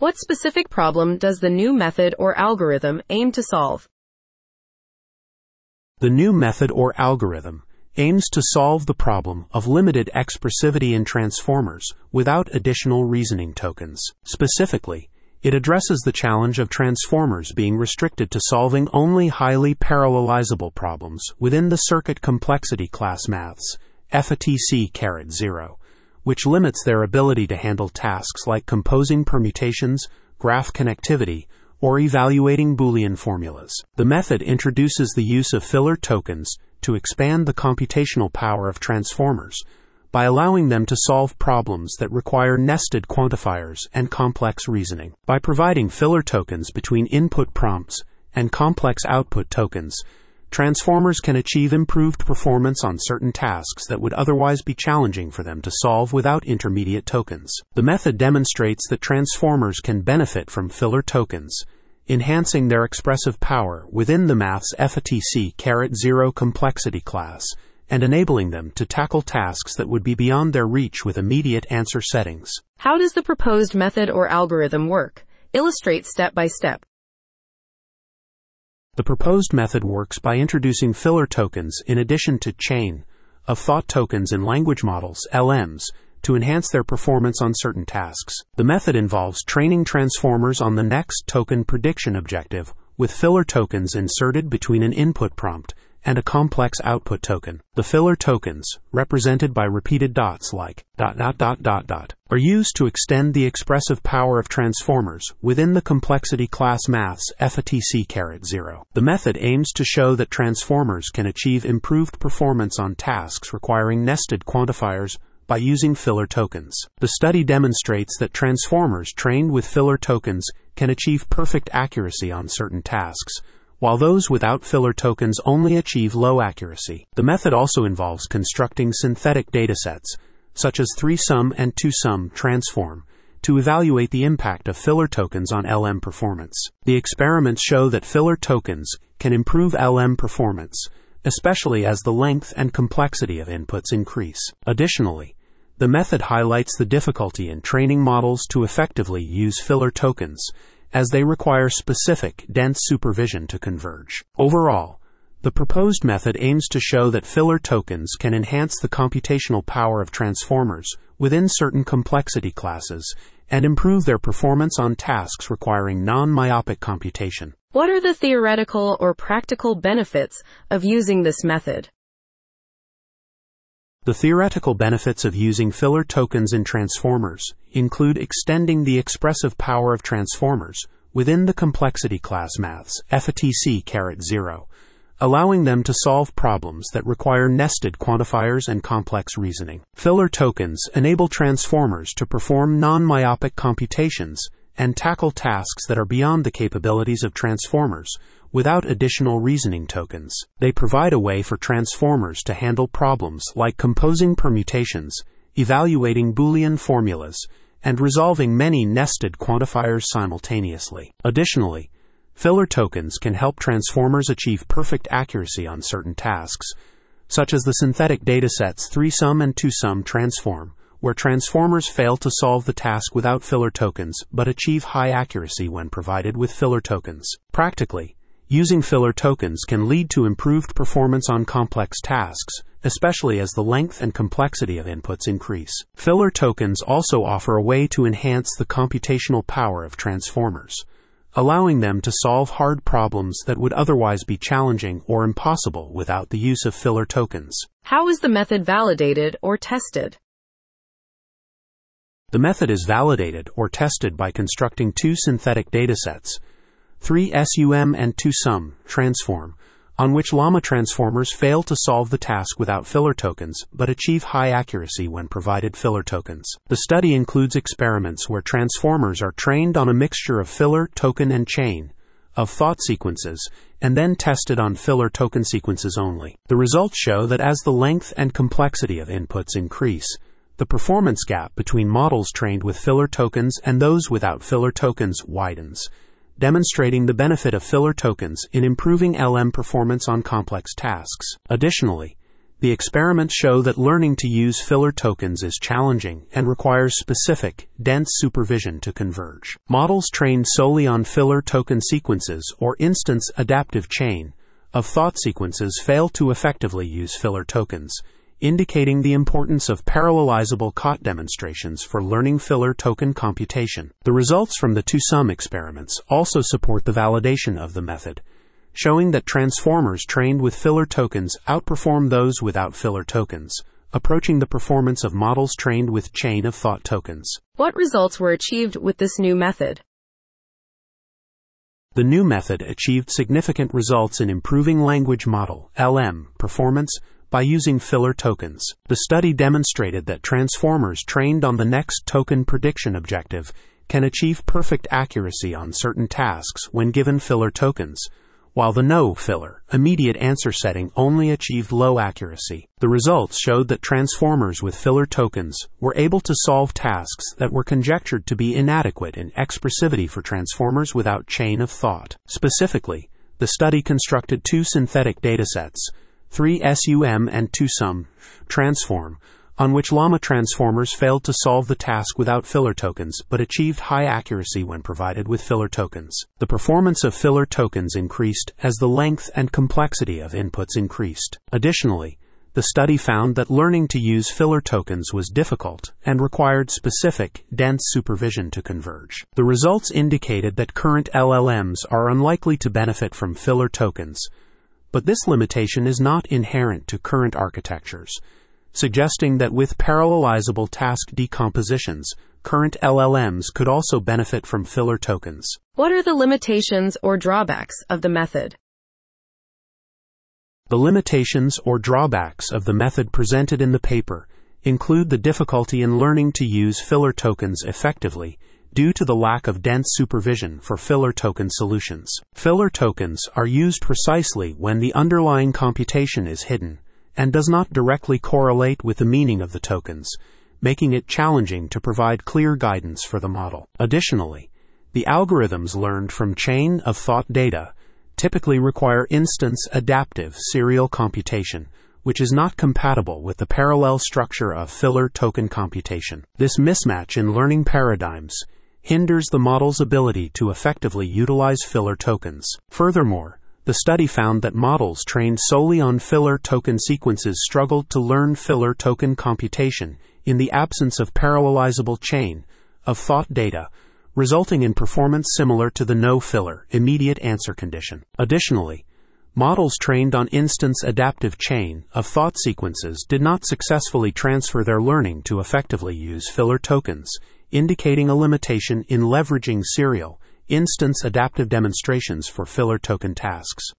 What specific problem does the new method or algorithm aim to solve? The new method or algorithm aims to solve the problem of limited expressivity in transformers without additional reasoning tokens. Specifically, it addresses the challenge of transformers being restricted to solving only highly parallelizable problems within the circuit complexity class maths, FATC-0, which limits their ability to handle tasks like composing permutations, graph connectivity, or evaluating Boolean formulas. The method introduces the use of filler tokens to expand the computational power of transformers by allowing them to solve problems that require nested quantifiers and complex reasoning. By providing filler tokens between input prompts and complex output tokens, transformers can achieve improved performance on certain tasks that would otherwise be challenging for them to solve without intermediate tokens. The method demonstrates that transformers can benefit from filler tokens, enhancing their expressive power within the maths FATC-0 complexity class, and enabling them to tackle tasks that would be beyond their reach with immediate answer settings. How does the proposed method or algorithm work? Illustrate step by step. The proposed method works by introducing filler tokens in addition to chain of thought tokens in language models, LMs, to enhance their performance on certain tasks. The method involves training transformers on the next token prediction objective with filler tokens inserted between an input prompt and a complex output token. The filler tokens, represented by repeated dots like ... are used to extend the expressive power of transformers within the complexity class maths FATC-0. The method aims to show that transformers can achieve improved performance on tasks requiring nested quantifiers by using filler tokens. The study demonstrates that transformers trained with filler tokens can achieve perfect accuracy on certain tasks, while those without filler tokens only achieve low accuracy. The method also involves constructing synthetic datasets, such as 3-sum and 2-sum transform, to evaluate the impact of filler tokens on LM performance. The experiments show that filler tokens can improve LM performance, especially as the length and complexity of inputs increase. Additionally, the method highlights the difficulty in training models to effectively use filler tokens, as they require specific, dense supervision to converge. Overall, the proposed method aims to show that filler tokens can enhance the computational power of transformers within certain complexity classes and improve their performance on tasks requiring non-myopic computation. What are the theoretical or practical benefits of using this method? The theoretical benefits of using filler tokens in transformers include extending the expressive power of transformers within the complexity class maths FATC-0, allowing them to solve problems that require nested quantifiers and complex reasoning. Filler tokens enable transformers to perform non-myopic computations and tackle tasks that are beyond the capabilities of transformers without additional reasoning tokens. They provide a way for transformers to handle problems like composing permutations, evaluating Boolean formulas, and resolving many nested quantifiers simultaneously. Additionally, filler tokens can help transformers achieve perfect accuracy on certain tasks, such as the synthetic datasets 3-sum and 2-sum transform, where transformers fail to solve the task without filler tokens but achieve high accuracy when provided with filler tokens. Practically, using filler tokens can lead to improved performance on complex tasks, especially as the length and complexity of inputs increase. Filler tokens also offer a way to enhance the computational power of transformers, allowing them to solve hard problems that would otherwise be challenging or impossible without the use of filler tokens. How is the method validated or tested? The method is validated or tested by constructing two synthetic datasets, 3-sum and 2-sum transform, on which llama transformers fail to solve the task without filler tokens but achieve high accuracy when provided filler tokens. The study includes experiments where transformers are trained on a mixture of filler, token, and chain of thought sequences and then tested on filler token sequences only. The results show that as the length and complexity of inputs increase, the performance gap between models trained with filler tokens and those without filler tokens widens, demonstrating the benefit of filler tokens in improving LM performance on complex tasks. Additionally, The experiments show that learning to use filler tokens is challenging and requires specific, dense supervision to converge. Models trained solely on filler token sequences or instance adaptive chain of thought sequences fail to effectively use filler tokens, indicating the importance of parallelizable COT demonstrations for learning filler token computation. The results from the two-sum experiments also support the validation of the method, showing that transformers trained with filler tokens outperform those without filler tokens, approaching the performance of models trained with chain of thought tokens. What results were achieved with this new method? The new method achieved significant results in improving language model (LM) performance by using filler tokens. The study demonstrated that transformers trained on the next token prediction objective can achieve perfect accuracy on certain tasks when given filler tokens, while the no-filler, immediate answer setting only achieved low accuracy. The results showed that transformers with filler tokens were able to solve tasks that were conjectured to be inadequate in expressivity for transformers without chain of thought. Specifically, the study constructed two synthetic datasets, 3SUM and 2SUM transform, on which llama transformers failed to solve the task without filler tokens but achieved high accuracy when provided with filler tokens. The performance of filler tokens increased as the length and complexity of inputs increased. Additionally, the study found that learning to use filler tokens was difficult and required specific, dense supervision to converge. The results indicated that current LLMs are unlikely to benefit from filler tokens, but this limitation is not inherent to current architectures, suggesting that with parallelizable task decompositions, current LLMs could also benefit from filler tokens. What are the limitations or drawbacks of the method? The limitations or drawbacks of the method presented in the paper include the difficulty in learning to use filler tokens effectively due to the lack of dense supervision for filler token solutions. Filler tokens are used precisely when the underlying computation is hidden and does not directly correlate with the meaning of the tokens, making it challenging to provide clear guidance for the model. Additionally, the algorithms learned from chain of thought data typically require instance adaptive serial computation, which is not compatible with the parallel structure of filler token computation. This mismatch in learning paradigms hinders the model's ability to effectively utilize filler tokens. Furthermore, the study found that models trained solely on filler token sequences struggled to learn filler token computation in the absence of parallelizable chain of thought data, resulting in performance similar to the no-filler, immediate answer condition. Additionally, models trained on instance adaptive chain of thought sequences did not successfully transfer their learning to effectively use filler tokens, indicating a limitation in leveraging serial, instance adaptive demonstrations for filler token tasks.